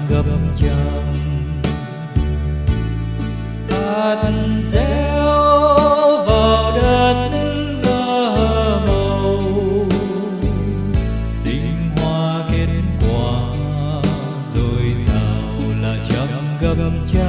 gấp trăm. Hạt gieo vào đất bờ màu, sinh hoa kết quả dồi dào là trăm gấp trăm.